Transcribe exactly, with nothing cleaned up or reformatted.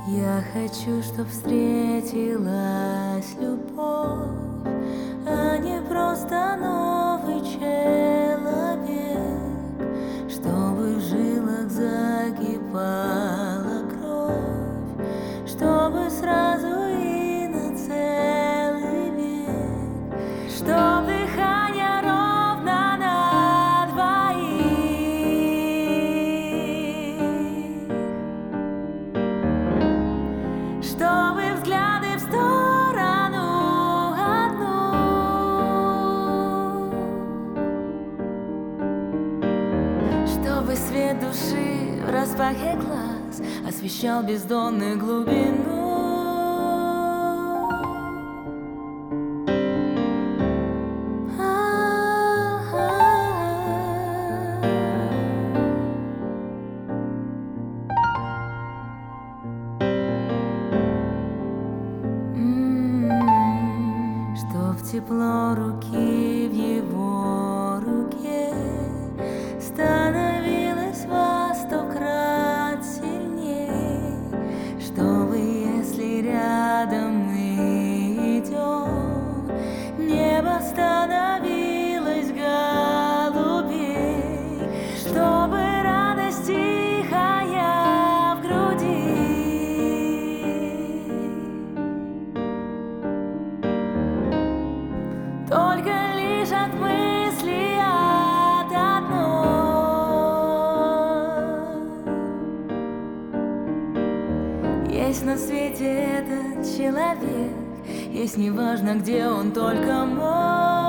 Я хочу, чтоб встретилась любовь, а не просто новый человек, чтобы в жилах закипала кровь, чтобы сразу и на целый век, чтоб дыхание ровно на двоих, чтобы взгляды в сторону одну, чтобы свет души в распахе глаз освещал бездонную глубину. Чтоб тепло руки в его руке становилось во сто крат сильней, чтобы, если рядом мы идем, небо становилось голубей, чтобы радость тихая в груди только лишь от мысли от одной. Есть на свете этот человек, есть неважно где он, только мой.